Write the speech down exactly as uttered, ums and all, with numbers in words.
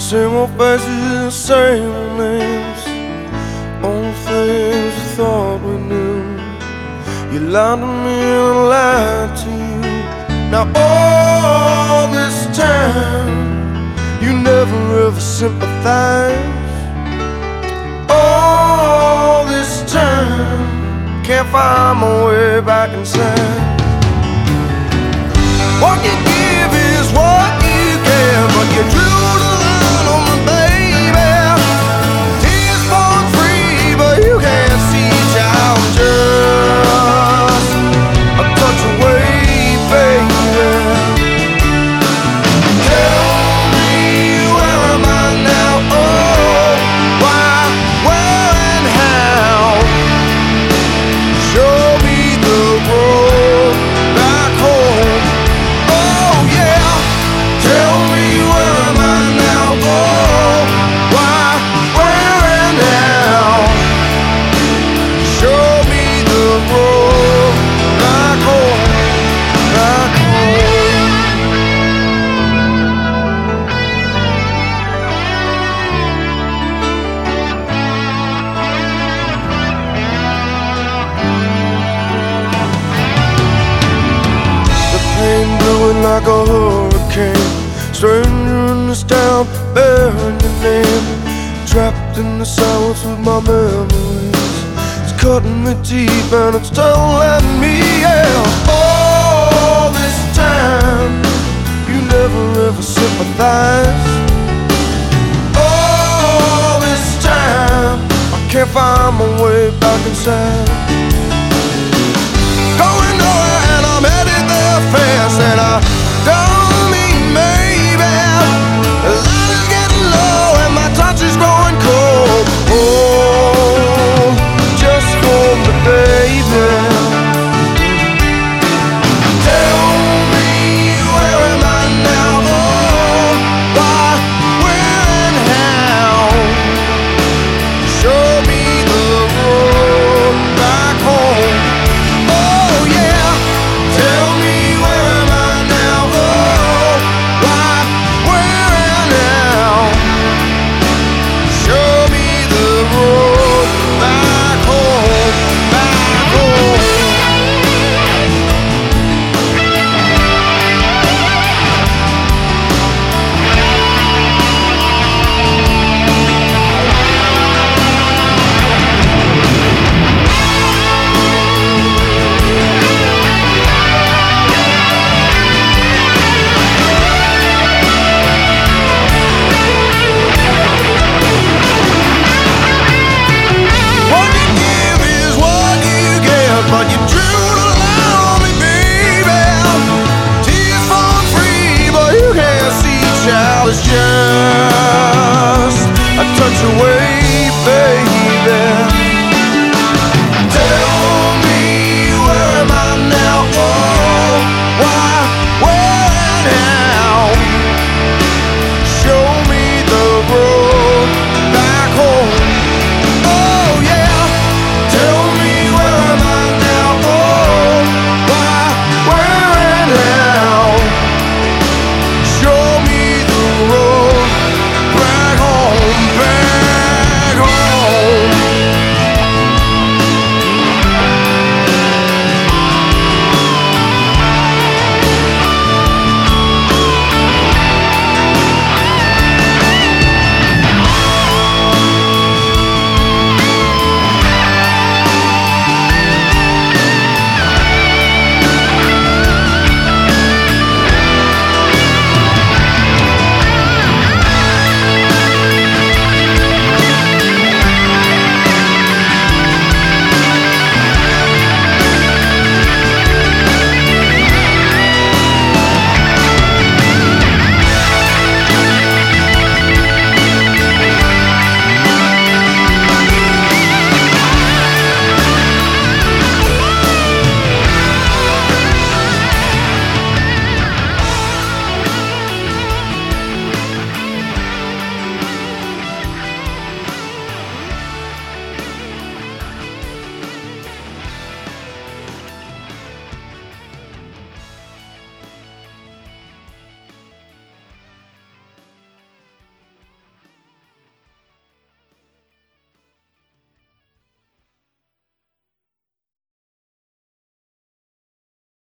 Same old faces, same old names, all things we thought we knew. You lied to me and I lied to you. Now all this time, you never ever sympathize. All this time, can't find my way back inside. What you give is what you get, but you drew the line on me, baby. Tears for free, but you can't see I'm just a touch away, baby. Tell me, where am I now? Oh, why, where and how? Show me the road back home. Oh yeah, tell me, where am I now? Oh, why, where and how? Show me the road back home, back home. The pain blowing like a hurricane, stranger in this town, bearing your name. Trapped in the silence with my memories, it's cutting me deep and it's telling me, yeah. All this time, you never ever sympathize. All this time, I can't find my way back inside.